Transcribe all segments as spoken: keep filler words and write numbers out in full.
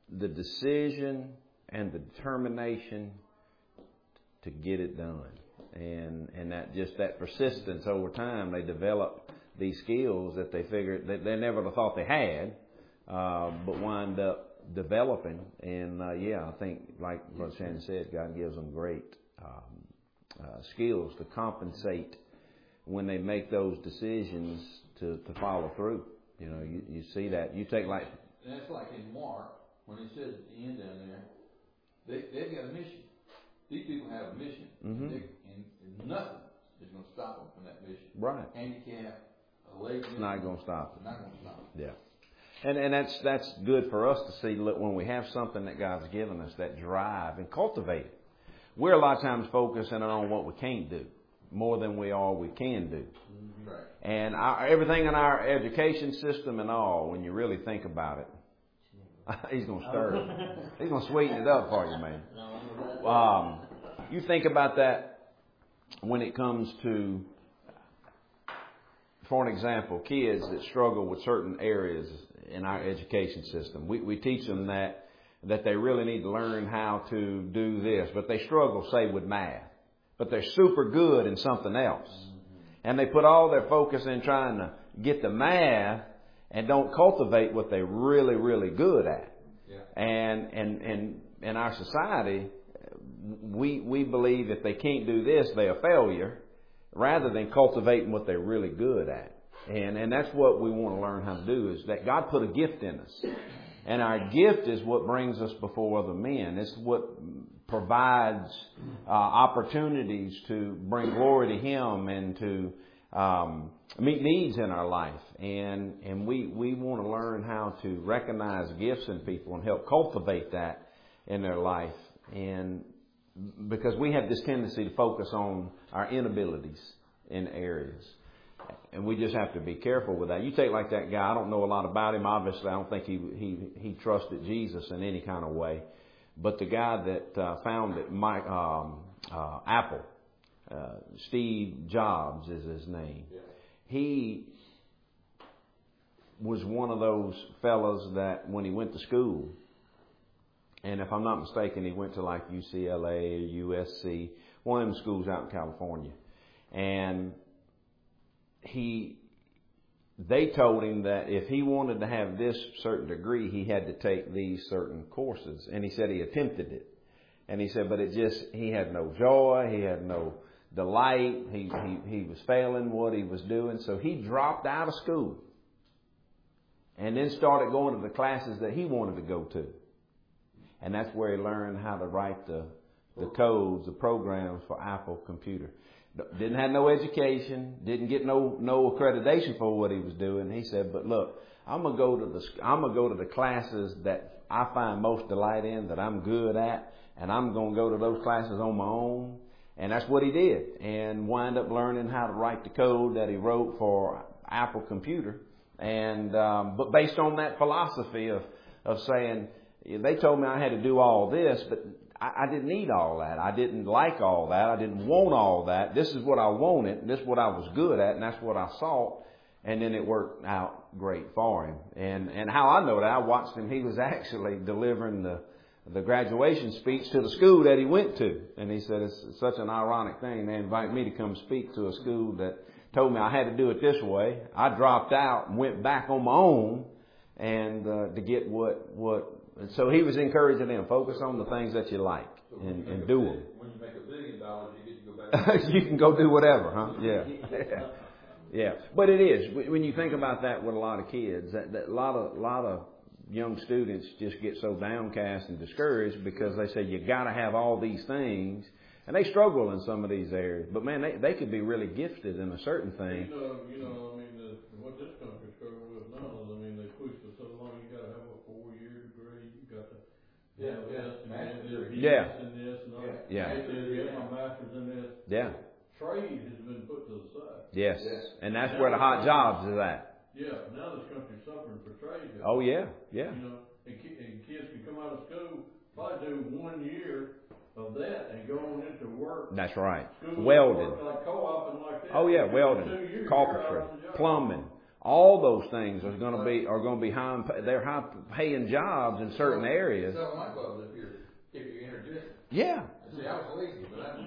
the decision and the determination to get it done. And and that just that persistence over time, they develop these skills that they figured that they never thought they had, uh, but wind up developing. And uh, yeah, I think like Brother Shannon said, God gives them great um, uh, skills to compensate when they make those decisions to, to follow through. You know, you, you see that. You take like that's like in Mark when it says at the end down there, they they've got a mission. These people have a mission, mm-hmm. and, and, and nothing is going to stop them from that mission. Right. Handicap, a leg. It's not going to stop them. Not going to stop them. Yeah. And and that's that's good for us to see. Look, when we have something that God's given us, that drive, and cultivate it. We're a lot of times focusing on what we can't do more than we are we can do. Mm-hmm. Right. And our, everything in our education system and all, when you really think about it, he's going to stir it. He's going to sweeten it up for you, man. Um, you think about that when it comes to, for an example, kids that struggle with certain areas in our education system. We, we teach them that, that they really need to learn how to do this, but they struggle, say, with math. But they're super good in something else. And they put all their focus in trying to get the math and don't cultivate what they're really, really good at. Yeah. And, and, and in our society, we, we believe if they can't do this, they're a failure, rather than cultivating what they're really good at. And, and that's what we want to learn how to do, is that God put a gift in us. And our gift is what brings us before other men. It's what provides uh, opportunities to bring glory to Him and to um, meet needs in our life. And and we, we want to learn how to recognize gifts in people and help cultivate that in their life. And because we have this tendency to focus on our inabilities in areas. And we just have to be careful with that. You take like that guy, I don't know a lot about him. Obviously, I don't think he he, he trusted Jesus in any kind of way. But the guy that uh, founded Mike, um, uh, Apple, uh, Steve Jobs is his name. Yeah. He was one of those fellows that when he went to school, and if I'm not mistaken, he went to like U C L A or U S C, one of them schools out in California. And he, they told him that if he wanted to have this certain degree, he had to take these certain courses. And he said he attempted it. And he said, but it just, he had no joy, he had no delight, he, he, he was failing what he was doing. So he dropped out of school and then started going to the classes that he wanted to go to. And that's where he learned how to write the, the codes, the programs for Apple Computer. Didn't have no education, didn't get no no accreditation for what he was doing. He said, but look, I'm gonna go to the I'm gonna go to the classes that I find most delight in, that I'm good at, and I'm gonna go to those classes on my own. And that's what he did, and wind up learning how to write the code that he wrote for Apple Computer. And um, but based on that philosophy of of saying, they told me I had to do all this, but I didn't need all that. I didn't like all that. I didn't want all that. This is what I wanted. This is what I was good at, and that's what I sought. And then it worked out great for him. And and how I know that, I watched him. He was actually delivering the the graduation speech to the school that he went to. And he said, it's such an ironic thing. They invite me to come speak to a school that told me I had to do it this way. I dropped out and went back on my own and uh, to get what what. And so he was encouraging them, focus on the things that you like so and, you and do billion, them. When you make a billion dollars, you get to go back. You can go do whatever, huh? Yeah. Yeah. But it is. When you think about that with a lot of kids, that, that a lot of, a lot of young students just get so downcast and discouraged because they say you got to have all these things. And they struggle in some of these areas. But man, they, they could be really gifted in a certain thing. You know, you know, I mean, the, what this country struggles with now is, I mean, they push for so long, you got to have a four-year degree, you got to yeah, have yeah, this and master's this, yeah. and this and all. Yeah. I said, get my master's in this. Yeah. Trade has been put to the side. Yes. Yes. And that's Now where the hot jobs is at. Yeah, now this country's suffering for trade. Oh, yeah. Yeah. You know, and, ki- and kids can come out of school, probably do one year of that and go on into work. That's right. School Welding. work like co-op and like that. Oh, yeah. Two Welding. years, Carpentry. you're out on the job. Plumbing. All those things are going to be are going to be high. They're high paying jobs in certain areas. Sell my clubs if you're if you're energetic. Yeah. See, I was lazy, but I.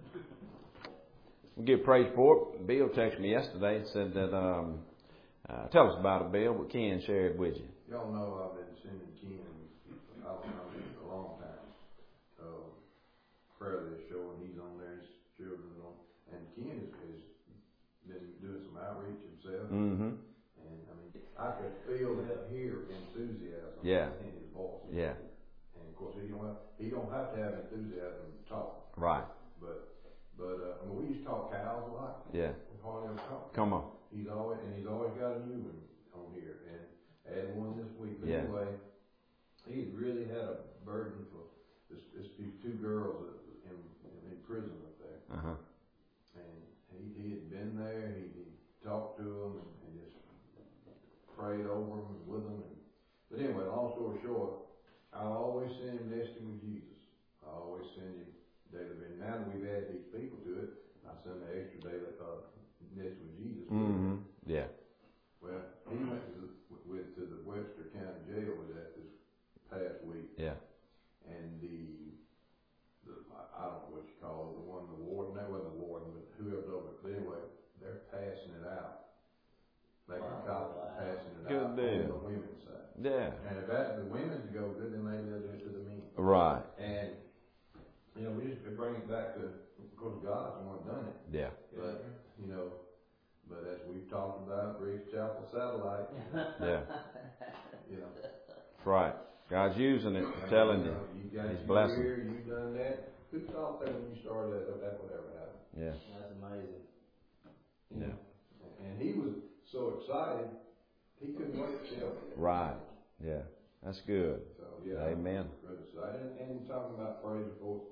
We give praise for it. Bill texted me yesterday and said that, um, uh, tell us about it, Bill, what Ken shared with you. Y'all know I've been sending Ken, I don't know, a long time, uh, prayer list show, and he's on there, his children on, and Ken has, has been doing some outreach himself. Mm-hmm. And I mean, I could feel that here enthusiasm Yeah. in his voice. Yeah. And of course, he don't have, he don't have to have enthusiasm to talk. Right. But, but, uh, I mean, we used to talk cows a lot. Yeah. We hardly ever talk. Come on. He's always, and he's always got a new one on here, and added one this week. But Yeah. anyway, he really had a burden for this, this these two girls that was in, in prison up there. Uh-huh. And he, he had been there, he, he talked to them and, and just prayed over them and with them. And, but anyway, long story short, I always send him nesting with Jesus. I always send him daily. And now that we've added these people to it, I send the extra daily uh, nest with Jesus. Mm-hmm. Yeah. Well, he went to the, with to the Webster County Jail with that this past week. Yeah. And the, the I don't know what you call it, the one, the warden, that wasn't the warden, but whoever's over it. But anyway, they're passing it out. Making wow. copies and passing it Good out deal. on the women's side. Yeah. And if that, the women's go good, then maybe they'll do it to the men. Right. And, you know, we just bring it back to, of course, God's the one done it. Yeah. But, you know, but as we've talked about, Briggs Chapel Satellite. Yeah. You know. Right. God's using it, I'm telling you. You got He's you blessing. here, you done that. Who thought that when you started that, that would ever happen? Yeah. That's amazing. Yeah. And he was so excited, he couldn't wait to tell me. Right. Yeah. That's good. So, yeah. Amen. Good excited. And, and talking about praise reports.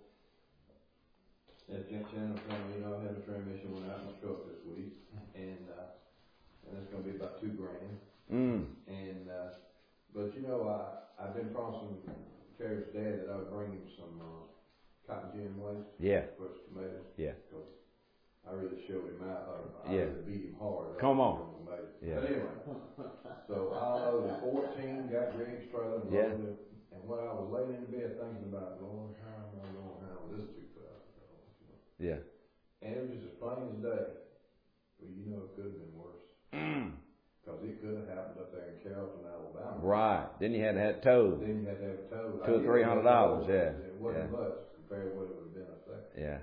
As Jen Chandler told me, you know, I had a transmission went out in my truck this week. And, uh, and it's going to be about two grand. Mm. And, uh, but you know, I, I've been promising Terry's dad that I would bring him some, uh, cotton gin waste. Yeah. For his tomatoes. Yeah. Because I really showed him out, uh, I Yeah. really beat him hard. Come on. Yeah. But anyway, so I loaded fourteen, got Greg's trailer and Yeah. loaded it. And when I was laying in bed thinking about, Lord, how am I going to handle this two thousand dollars? Yeah. And it was just as plain as day. Well, you know, it could have been worse. Mm. Because it could have happened up there in Carrollton, Alabama. Right. Then you had to have it towed. Then you had to have it towed. Two or three hundred dollars, yeah. It wasn't Yeah. much compared to what it would have been up there. Yeah.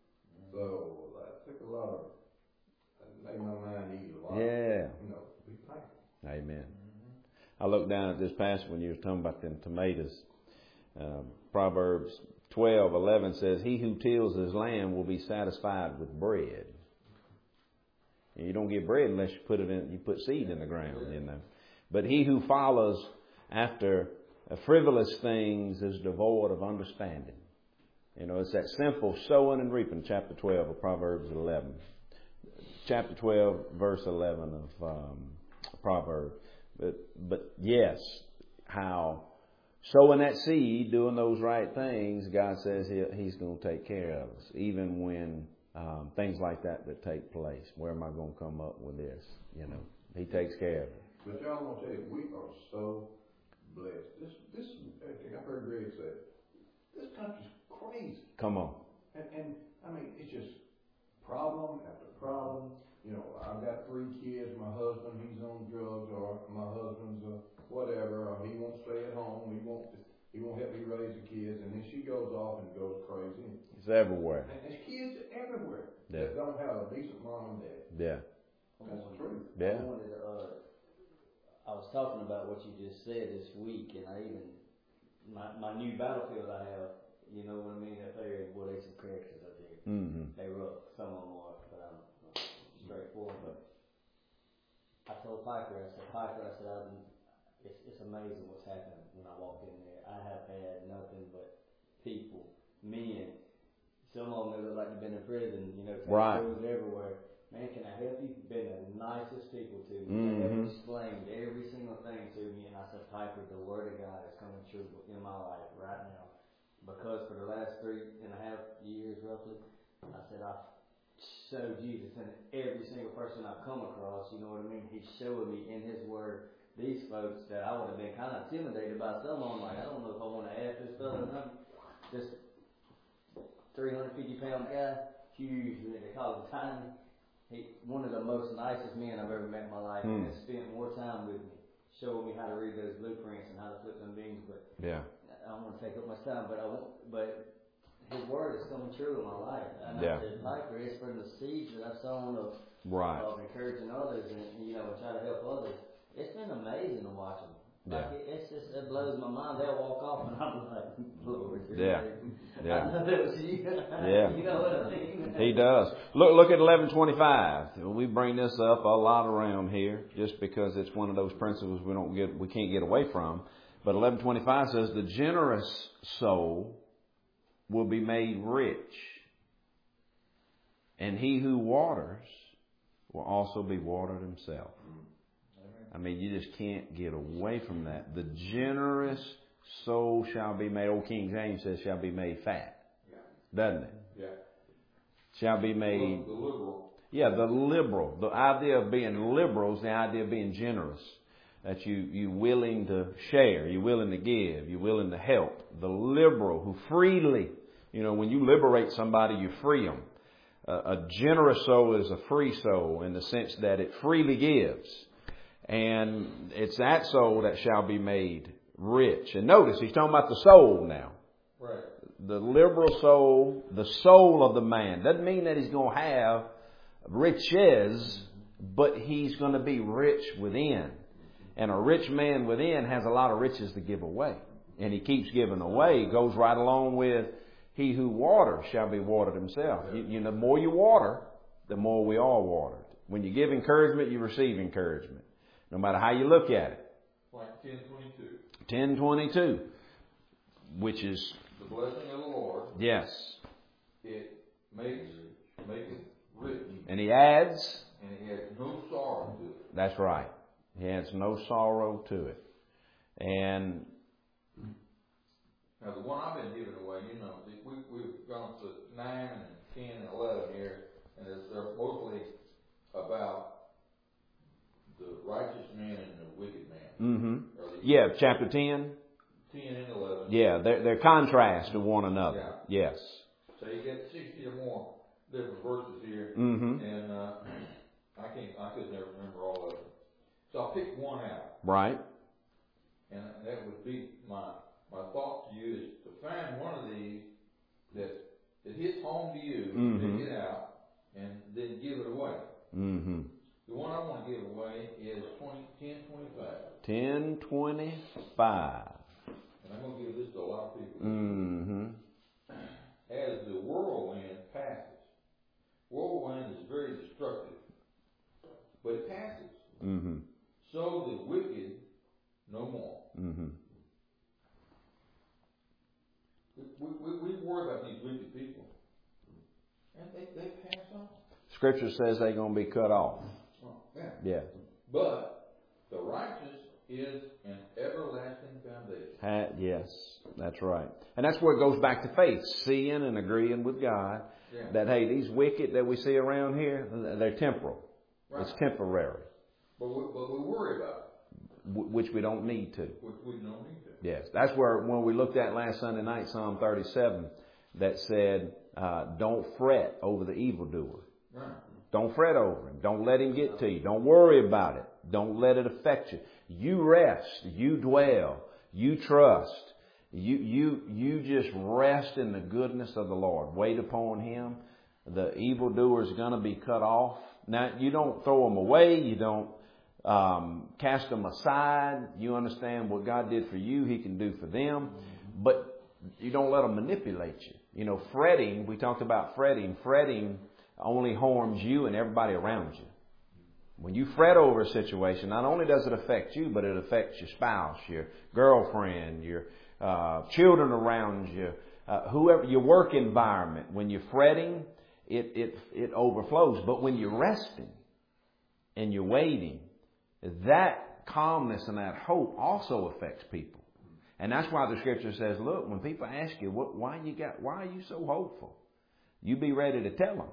So that took a lot of, that made my mind ease a lot. Yeah. You know, be thankful. Amen. I looked down at this passage when you were talking about them tomatoes. Um, Proverbs twelve eleven says, "He who tills his land will be satisfied with bread." And you don't get bread unless you put it in. You put seed in the ground, you know. But he who follows after frivolous things is devoid of understanding. You know, it's that simple sowing and reaping. Chapter twelve of Proverbs eleven. Chapter twelve, verse eleven of um, Proverbs. But but yes, how sowing that seed, doing those right things, God says he, He's going to take care of us, even when um, things like that that take place. Where am I going to come up with this? You know, He takes care of it. But y'all, I'm going to tell you, we are so blessed. This, this, I've heard Greg say it. This country's crazy. Come on. And, and I mean, it's just problem after problem. You know, I've got three kids. My husband, he's on drugs, or my husband's uh, whatever, or he won't stay at home. He won't. He won't help me raise the kids. And then she goes off and goes crazy. It's everywhere. And there's kids everywhere Yeah. that don't have a decent mom and dad. Yeah. That's the truth. Yeah. I wanted to, uh, I was talking about what you just said this week, and I even my my new battlefield I have. You know what I mean? Up there, boy, there's some characters up there. Mm-hmm. They rough. Some of them are, but I'm straightforward. But I told Piper, I said, Piper, I said, I've been, it's it's amazing what's happened when I walked in there. I have had nothing but people, men. Some of them that look like they've been in prison. You know, Right. tattoos everywhere. Man, can I help you? Been the nicest people to me. Mm-hmm. They have explained every single thing to me, and I said, Piper, the word of God is coming true in my life right now. Because for the last three and a half years, roughly, I said, I've show Jesus in every single person I've come across. You know what I mean? He's showing me in His Word these folks that I would have been kind of intimidated by. Some of them, like, I don't know if I want to ask this fella. This three hundred fifty pound guy, huge, they call him Tiny. He, one of the most nicest men I've ever met in my life, mm. and spent more time with me, showing me how to read those blueprints and how to flip them beans. But yeah, I don't want to take up much time. But I won't, but His Word is coming true in my life. And yeah. I said, Piper, it's from the seeds that I've sown of, right. of encouraging others and, you know, and try to help others. It's been amazing to watch them. Yeah. Like it, it's just, it blows my mind. They'll walk off and I'm like, Lord. Yeah. Yeah. I know that was you. Yeah. You know what I mean? He does. Look, look at eleven twenty-five. We bring this up a lot around here just because it's one of those principles we don't get, we can't get away from. But eleven twenty-five says the generous soul will be made rich, and he who waters will also be watered himself. I mean, you just can't get away from that. The generous soul shall be made, old King James says, shall be made fat. Yeah. Doesn't it? Yeah. Shall be made... The liberal. Yeah, the liberal. The idea of being liberal is the idea of being generous. That you, you're willing to share, you're willing to give, you're willing to help. The liberal who freely, you know, when you liberate somebody, you free them. Uh, a generous soul is a free soul in the sense that it freely gives. And it's that soul that shall be made rich. And notice, he's talking about the soul now. Right. The liberal soul, the soul of the man. Doesn't mean that he's going to have riches, but he's going to be rich within. And a rich man within has a lot of riches to give away. And he keeps giving away. It goes right along with he who waters shall be watered himself. You, you know, the more you water, the more we are watered. When you give encouragement, you receive encouragement. No matter how you look at it. Like ten twenty-two. ten twenty-two. Which is... The blessing of the Lord. Yes. It makes, maketh rich. And He adds... And He has no sorrow to it. That's right. He adds no sorrow to it. And... Now the one I've been giving away, you know, we, we've gone to nine and ten and eleven here. And it's, they're mostly about... the righteous man and the wicked man. Mm-hmm. Yeah, chapter ten. ten and eleven. Yeah, they're, they're contrast to one another. Yeah. Yes. So you get sixty or more different verses here. Mm-hmm. And uh, I can't, I could never remember all of them. So I'll pick one out. Right. And that would be my, my thought to you is to find one of these that, that hits home to you, mm-hmm. pick it out, and then give it away. Mm-hmm. The one I want to give away is ten twenty-five. ten twenty-five. And I'm going to give this to a lot of people. Mm-hmm. As the whirlwind passes. Whirlwind is very destructive. But it passes. Mm-hmm. So the wicked no more. Mm-hmm. We, we, we worry about these wicked people. And they, they pass on. Scripture says they're going to be cut off. Yeah. Yeah. But the righteous is an everlasting foundation. Ha, yes, that's right. And that's where it goes back to faith, seeing and agreeing with God yeah. that, hey, these wicked that we see around here, they're temporal. Right. It's temporary. But we, but we worry about it. W- which we don't need to. Which we don't need to. Yes. That's where, when we looked at last Sunday night, Psalm thirty-seven, that said, uh, don't fret over the evildoer. Right. Don't fret over him. Don't let him get to you. Don't worry about it. Don't let it affect you. You rest. You dwell. You trust. You, you, you just rest in the goodness of the Lord. Wait upon Him. The evildoer is going to be cut off. Now, you don't throw them away. You don't um, cast them aside. You understand what God did for you, He can do for them. But you don't let them manipulate you. You know, fretting, we talked about fretting. Fretting only harms you and everybody around you. When you fret over a situation, not only does it affect you, but it affects your spouse, your girlfriend, your uh, children around you, uh, whoever, your work environment. When you're fretting, it, it, it overflows. But when you're resting and you're waiting, that calmness and that hope also affects people. And that's why the Scripture says, look, when people ask you, what, why you got, why are you so hopeful? You be ready to tell them.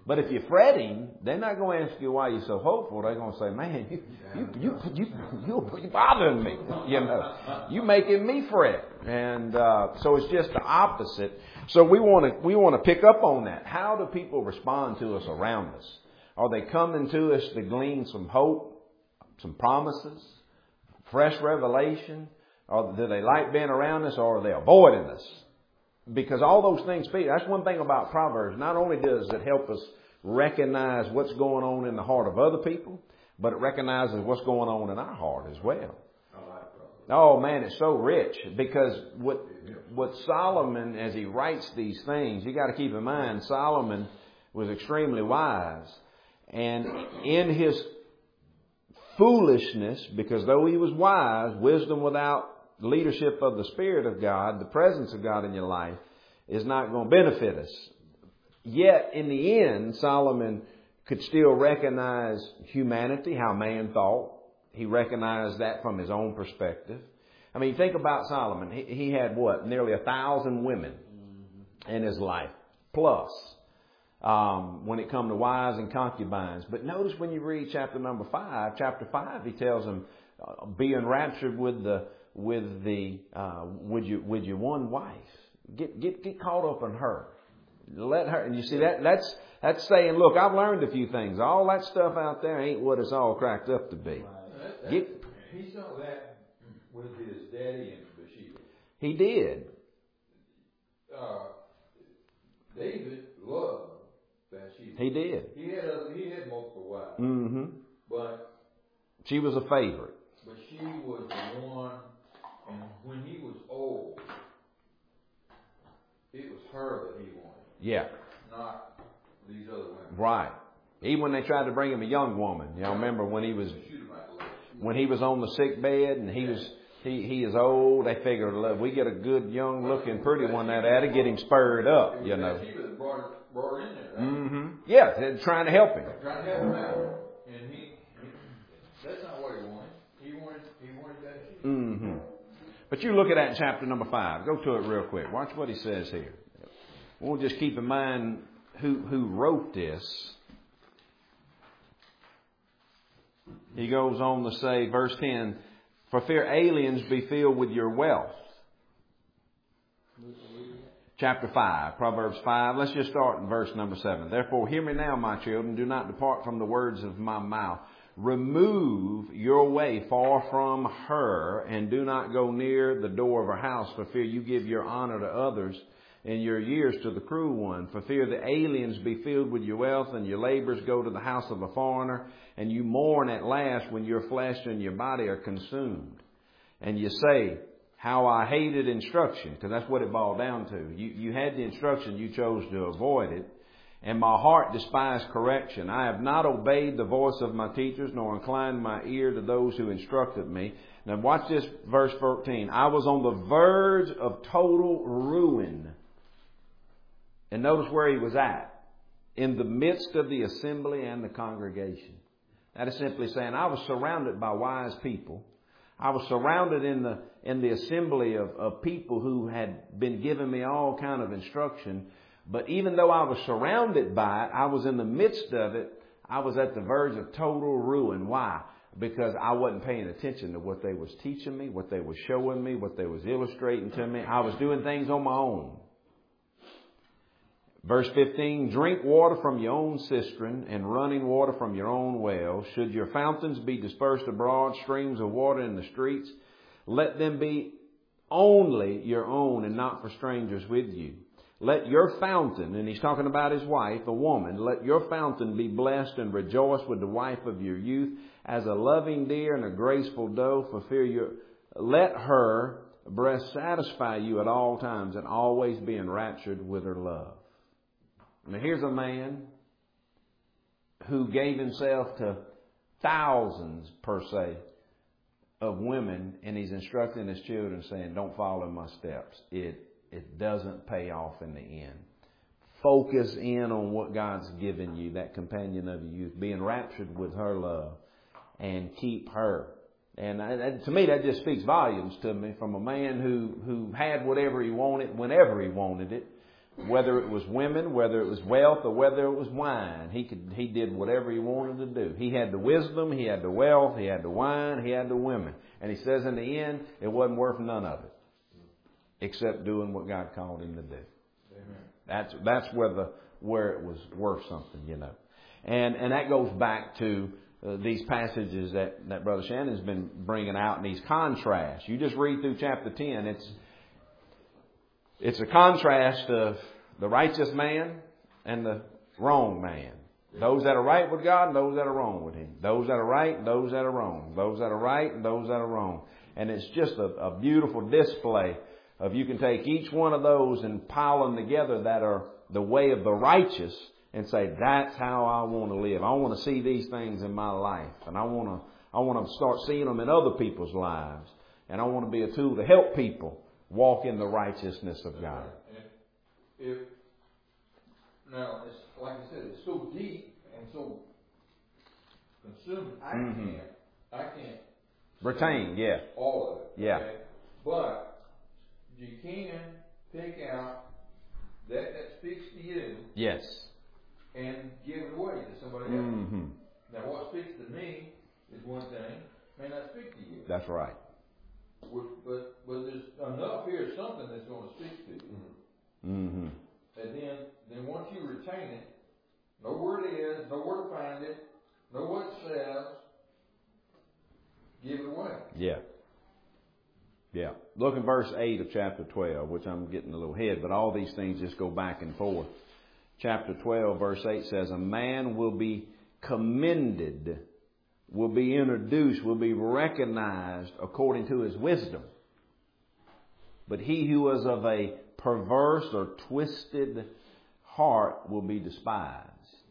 But if you're fretting, they're not going to ask you why you're so hopeful. They're going to say, man, you, you, you, you, you, you're bothering me. You know, you making me fret. And, uh, so it's just the opposite. So we want to, we want to pick up on that. How do people respond to us around us? Are they coming to us to glean some hope, some promises, fresh revelation? Or do they like being around us, or are they avoiding us? Because all those things speak. That's one thing about Proverbs. Not only does it help us recognize what's going on in the heart of other people, but it recognizes what's going on in our heart as well. Oh man, it's so rich. Because what what Solomon, as he writes these things, you got to keep in mind, Solomon was extremely wise. And in his foolishness, because though he was wise, wisdom without leadership of the Spirit of God, the presence of God in your life, is not going to benefit us. Yet, in the end, Solomon could still recognize humanity, how man thought. He recognized that from his own perspective. I mean, think about Solomon. He, he had what? Nearly a thousand women in his life, plus, um, when it come to wives and concubines. But notice when you read chapter number five, chapter five, he tells them, uh, be enraptured with the with the uh, with your with your one wife. Get get get caught up in her. Let her. And you see that that's that's saying, look, I've learned a few things. All that stuff out there ain't what it's all cracked up to be. That, that, Get, he saw that with his daddy and Bathsheba. He did. Uh, David loved Bathsheba. He did. He had other, he had multiple wives, Mm-hmm. but She was a favorite. but she was the one. And when he was old, it was her that he wanted, Yeah. not these other women. Right. Even when they tried to bring him a young woman. Y'all remember when he was Shoot him out the leg. when he was on the sick bed and he was he he is old. They figured, look, we get a good young looking pretty one that had to get him spurred up. You know. She was brought, brought her in there, right? Mm-hmm. Yeah, they're trying to help him. Trying to help him out, and he, he that's not what he wanted. He wanted he wanted that. Mm-hmm. But you look at that in chapter number five. Go to it real quick. Watch what he says here. We'll just keep in mind who who wrote this. He goes on to say, verse ten, for fear aliens be filled with your wealth. Chapter five, Proverbs five. Let's just start in verse number seven. Therefore, hear me now, my children. Do not depart from the words of my mouth. Remove your way far from her, and do not go near the door of her house, for fear you give your honor to others and your years to the cruel one. For fear the aliens be filled with your wealth, and your labors go to the house of a foreigner, and you mourn at last when your flesh and your body are consumed. And you say, how I hated instruction, because that's what it boiled down to. You, you had the instruction, you chose to avoid it. And my heart despised correction. I have not obeyed the voice of my teachers, nor inclined my ear to those who instructed me. Now watch this, verse fourteen. I was on the verge of total ruin. And notice where he was at. In the midst of the assembly and the congregation. That is simply saying, I was surrounded by wise people. I was surrounded in the in the assembly of, of people who had been giving me all kind of instruction. But even though I was surrounded by it, I was in the midst of it. I was at the verge of total ruin. Why? Because I wasn't paying attention to what they was teaching me, what they was showing me, what they was illustrating to me. I was doing things on my own. Verse fifteen, drink water from your own cistern and running water from your own well. Should your fountains be dispersed abroad, streams of water in the streets, let them be only your own and not for strangers with you. Let your fountain, and he's talking about his wife, a woman, let your fountain be blessed and rejoice with the wife of your youth as a loving deer and a graceful doe. For fear your, let her breast satisfy you at all times and always be enraptured with her love. Now here's a man who gave himself to thousands, per se, of women, and he's instructing his children saying, don't follow my steps. It It doesn't pay off in the end. Focus in on what God's given you, that companion of your youth. Be enraptured with her love and keep her. And I, to me, that just speaks volumes to me from a man who, who had whatever he wanted, whenever he wanted it. Whether it was women, whether it was wealth, or whether it was wine, he could, he did whatever he wanted to do. He had the wisdom, he had the wealth, he had the wine, he had the women. And he says in the end, it wasn't worth none of it. Except doing what God called him to do. Amen. That's, that's where the, where it was worth something, you know. And, and that goes back to uh, these passages that, that Brother Shannon's been bringing out in these contrasts. You just read through chapter ten, it's, It's a contrast of the righteous man and the wrong man. Those that are right with God and those that are wrong with Him. Those that are right and those that are wrong. Those that are right and those that are wrong. And it's just a, a beautiful display of you can take each one of those and pile them together that are the way of the righteous and say, that's how I want to live. I want to see these things in my life. And I want to, I want to start seeing them in other people's lives. And I want to be a tool to help people walk in the righteousness of God. And if now, it's like I said, it's so deep and so consuming. I Mm-hmm. can't, I can't Retain, yeah. all of it. Yeah. Okay? But you can pick out that that speaks to you Yes. and give it away to somebody else. Mm-hmm. Now, what speaks to me is one thing, may not speak to you. That's right. But but there's enough here, something that's going to speak to you. Mm-hmm. And then, then once you retain it, know where it is, know where to find it, know what it says, give it away. Yeah. Yeah. Look in verse eight of chapter twelve, which I'm getting a little ahead, but all these things just go back and forth. Chapter twelve, verse eight says, a man will be commended, will be introduced, will be recognized according to his wisdom. But he who is of a perverse or twisted heart will be despised.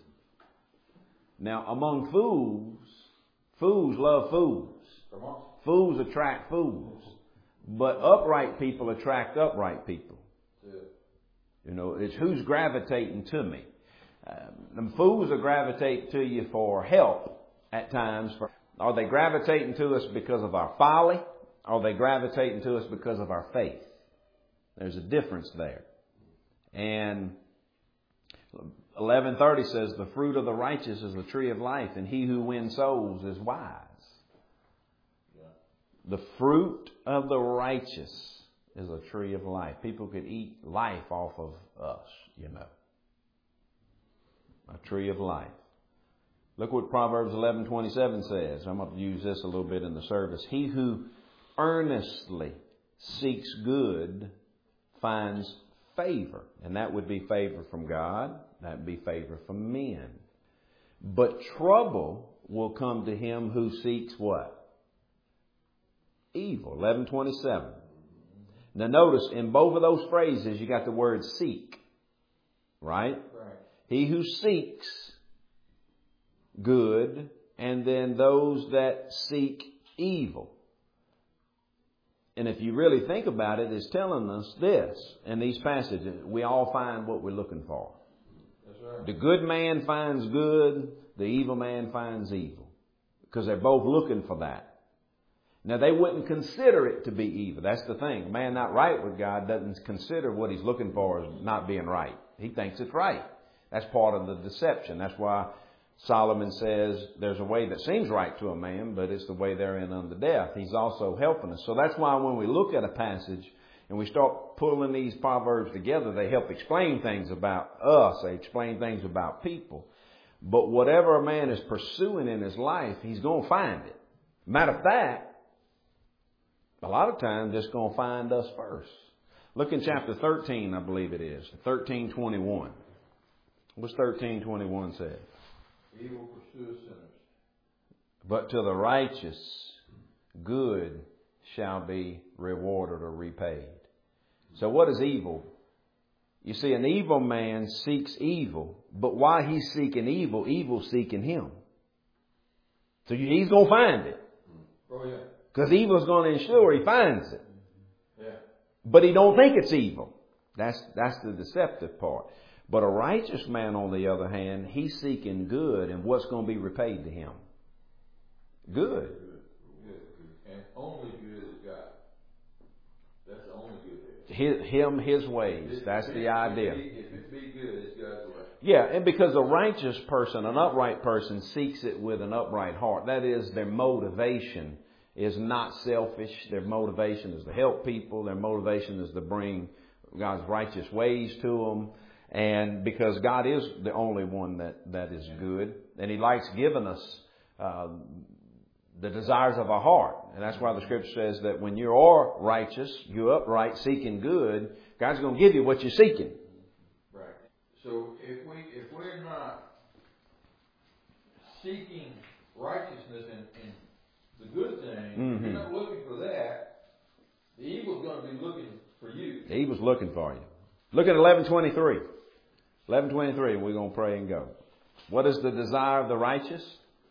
Now, among fools, fools love fools. Come on. Fools attract fools. But upright people attract upright people. Yeah. You know, it's who's gravitating to me. Um, them fools will gravitate to you for help at times. For, are they gravitating to us because of our folly? Or are they gravitating to us because of our faith? There's a difference there. And eleven thirty says, the fruit of the righteous is the tree of life, and he who wins souls is wise. The fruit of the righteous is a tree of life. People could eat life off of us, you know. A tree of life. Look what Proverbs eleven twenty-seven says. I'm going to use this a little bit in the service. He who earnestly seeks good finds favor. And that would be favor from God. That would be favor from men. But trouble will come to him who seeks what? Evil. eleven twenty-seven. Now notice, in both of those phrases, you got the word seek. Right? Right. He who seeks good, and then those that seek evil. And if you really think about it, it's telling us this in these passages. We all find what we're looking for. That's right. The good man finds good, the evil man finds evil. Because they're both looking for that. Now, they wouldn't consider it to be evil. That's the thing. A man not right with God doesn't consider what he's looking for as not being right. He thinks it's right. That's part of the deception. That's why Solomon says there's a way that seems right to a man, but it's the way therein unto death. He's also helping us. So that's why when we look at a passage and we start pulling these proverbs together, they help explain things about us. They explain things about people. But whatever a man is pursuing in his life, he's going to find it. Matter of fact, a lot of times it's going to find us first. Look in chapter thirteen, I believe it is. thirteen twenty-one. What's thirteen twenty-one say? Evil pursueth sinners. But to the righteous, good shall be rewarded or repaid. So what is evil? You see, an evil man seeks evil, but while he's seeking evil, evil's seeking him. So he's going to find it. Oh, yeah. Because evil's going to ensure he finds it. Yeah. But he don't think it's evil. That's, that's the deceptive part. But a righteous man, on the other hand, he's seeking good, and what's going to be repaid to him? Good. Good. Good. And only good is God. That's the only good there is. his, him his ways. That's the idea. If it be good, it's God's way. Yeah, and because a righteous person, an upright person, seeks it with an upright heart. That is, their motivation is not selfish. Their motivation is to help people. Their motivation is to bring God's righteous ways to them. And because God is the only one that, that is good. And He likes giving us uh, the desires of our heart. And that's why the Scripture says that when you are righteous, you're upright, seeking good, God's going to give you what you're seeking. Right. So if we if we're not seeking righteousness and, and the good thing, mm-hmm. if you're not looking for that, the evil's going to be looking for you. The evil's looking for you. Look at eleven twenty-three. eleven twenty-three, we're going to pray and go. What is the desire of the righteous?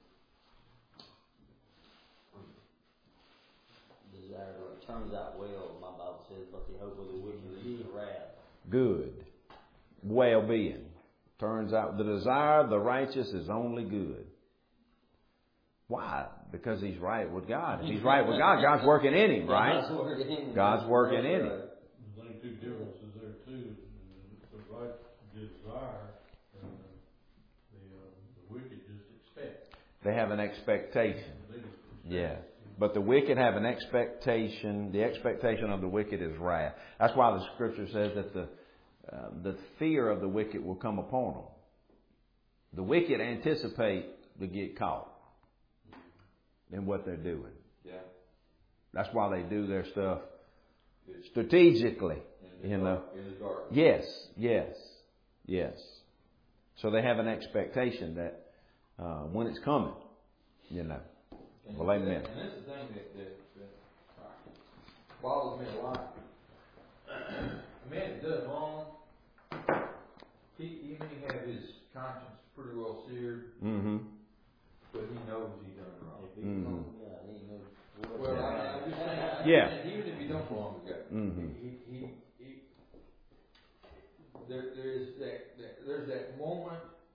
Desire turns out well, my Bible says, but the hope of the wicked leads to wrath. Good. Well-being. Turns out the desire of the righteous is only good. Why? Because he's right with God. If he's right with God, God's working in him, right? God's working in him. God's working in him. There's only two differences there too. The right desire and the, uh, the wicked just expect. They have an expectation. Yeah. But the wicked have an expectation. The expectation of the wicked is wrath. That's why the Scripture says that the uh, the fear of the wicked will come upon them. The wicked anticipate to get caught in what they're doing. Yeah. That's why they do their stuff strategically. In you know. Dark, in the dark. Yes, yes, yes. So they have an expectation that uh, when it's coming, you know. And Well, amen. And that's the thing that, that, that bothers me a lot. A man that does wrong, he, he may have his conscience pretty well seared, Mm-hmm. but he knows he's done wrong. Mm-hmm. Yeah, he knows. Well, I, I'm just saying, I'm Yeah. just saying, even if he don't belong to God, Mm-hmm. he, he, he, there, there's that, that, there's that moment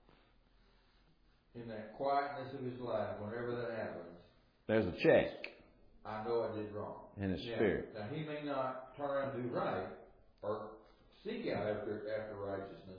in that quietness of his life, whenever that happens, There's a check I know I did wrong. in his Yeah. spirit. Now he may not turn around and do right or seek out after after righteousness.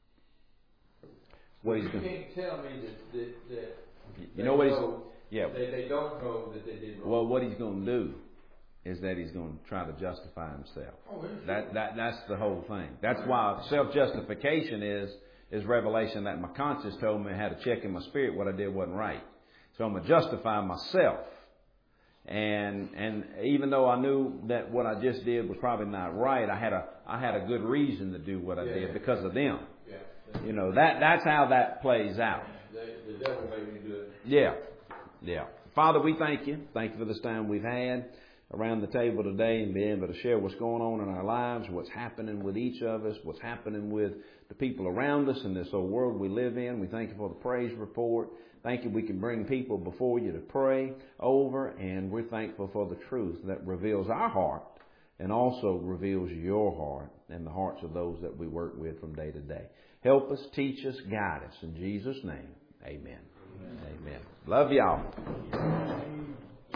What he's you going can't tell me that that, that You know what he's know, yeah. they, they don't know that they did wrong. Well, what he's going to do is that he's going to try to justify himself. Oh, is That that that's the whole thing. That's why self-justification is is revelation that my conscience told me I had a check in my spirit. What I did wasn't right. So I'm going to justify myself. And and even though I knew that what I just did was probably not right, I had a I had a good reason to do what I Yeah. did because of them. Yeah. You know, that that's how that plays out. The, the devil made me do it. Yeah. Yeah. Father, we thank you. Thank you for this time we've had around the table today and being able to share what's going on in our lives, what's happening with each of us, what's happening with the people around us in this old world we live in. We thank you for the praise report. Thank you we can bring people before you to pray over, and we're thankful for the truth that reveals our heart and also reveals your heart and the hearts of those that we work with from day to day. Help us, teach us, guide us. In Jesus' name, amen. Amen. Amen. Love y'all.